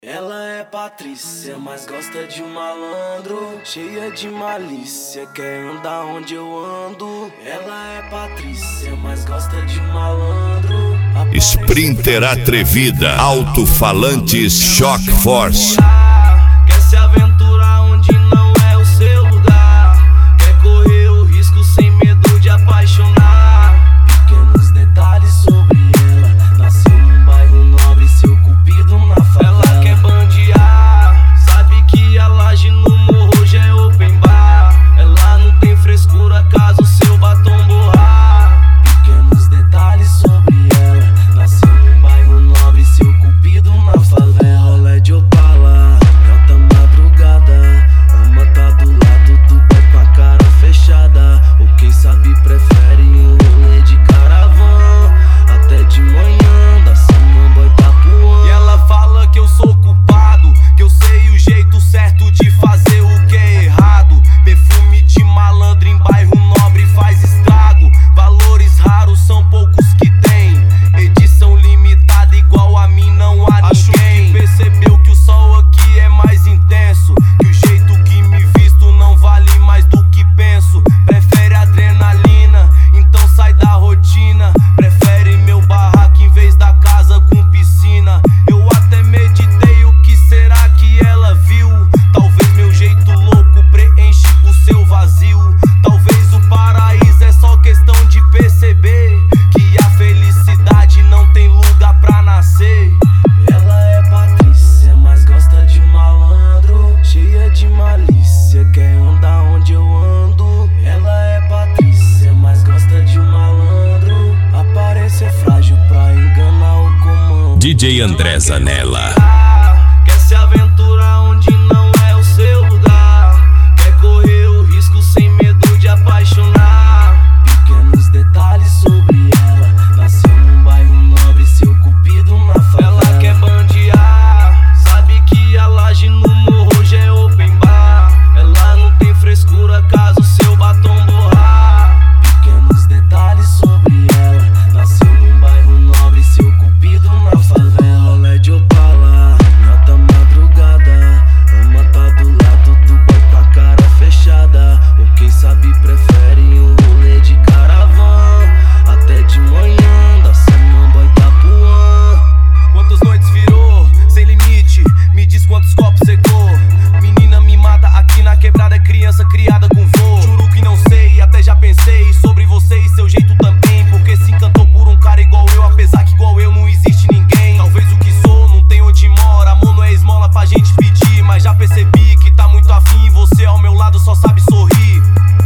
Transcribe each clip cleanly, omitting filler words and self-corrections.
Ela é Patrícia, mas gosta de um malandro, cheia de malícia, quer andar onde eu ando. Ela é Patrícia, mas gosta de um malandro. Sprinter atrevida, alto-falantes Shock Force. Quer se aventurar onde não é o seu lugar, quer correr o risco sem medo de apaixonar. Pequenos detalhes sobre ela, nasceu num bairro nobre, seu cupido na favela. Ela quer bandear, sabe que a laje no morro já é open bar. Ela não tem frescura caso seu batom borrar. Pequenos detalhes sobre ela, nasceu num bairro nobre, seu cupido na favela. Rolé de Opala, alta madrugada, ama tá do lado do boy com a cara fechada. Ou quem sabe prefere um rolê de caravan, até de manhã da samambaia Itapuã. E ela fala que eu sou culpado, que eu sei o jeito certo de fazer o que é errado. Perfume de malandro em bairro nobre faz estrago. Valores raros são poucos que tem, edição limitada igual a mim não há ninguém. Acho que percebeu que o sol aqui é mais intenso, que o jeito que me visto não vale mais do que penso. Prefere adrenalina, então sai da rotina. Prefere meu barraco em vez da casa com piscina. Eu até meditei o que será que ela viu. Talvez meu jeito louco preenche o seu vazio. Talvez o paraíso é só questão de perceber que a felicidade não tem lugar pra nascer. Ela é Patrícia, mas gosta de um malandro, cheia de malícia, quer andar onde eu ando. Ela é Patrícia, mas gosta de um malandro, aparência é frágil pra enganar o comando. DJ André Zanella. Quer se aventurar onde não é o seu lugar, quer correr o risco sem medo de apaixonar. Pequenos detalhes sobre ela, nasceu num bairro nobre, seu cupido na favela. Ela quer bandear, sabe que a laje no morro já é open bar. Ela não tem frescura caso seu batom borrar. Pequenos detalhes sobre ela, nasceu num bairro nobre, seu cupido na favela. Rolé de Opala, alta madrugada, ama tá do lado do boy com a cara fechada. Ou quem sabe prefere um rolê de caravan, até de manhã da samambaia Itapuã. Quantas noites virou, sem limite, me diz quantos copos secou. Menina mimada aqui na quebrada, é criança criada com vô. Juro que não sei, até já pensei sobre você e seu jeito também, porque se encantou por um cara igual eu, apesar que igual eu não existe ninguém. Talvez o que sou não tem onde mora, amor não é esmola pra gente pedir, mas já percebi que tá muito afim e você ao meu lado só sabe sorrir.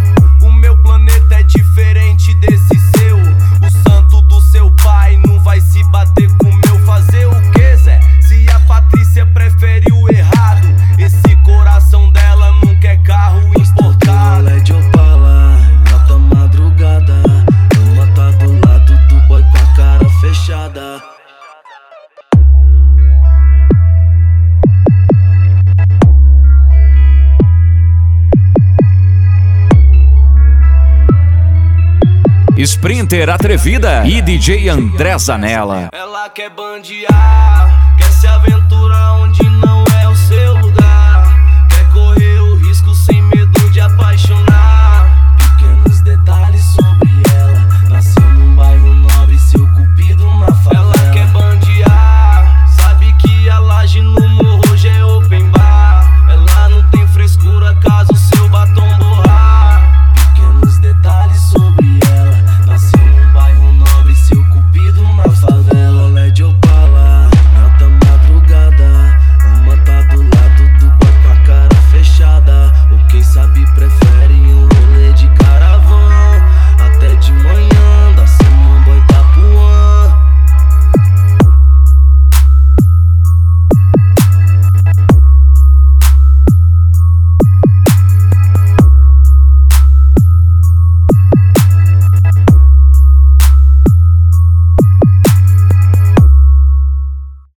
O meu planeta é diferente desse seu, o santo do seu pai não vai se bater com o meu. Fazer o que, Zé? Se a Patrícia prefere o errado, esse coração dela não quer carro importado. Rolé de Opala, em alta madrugada, ama tá do lado do boy com a cara fechada. Sprinter atrevida e DJ André Zanella. Ela quer bandear,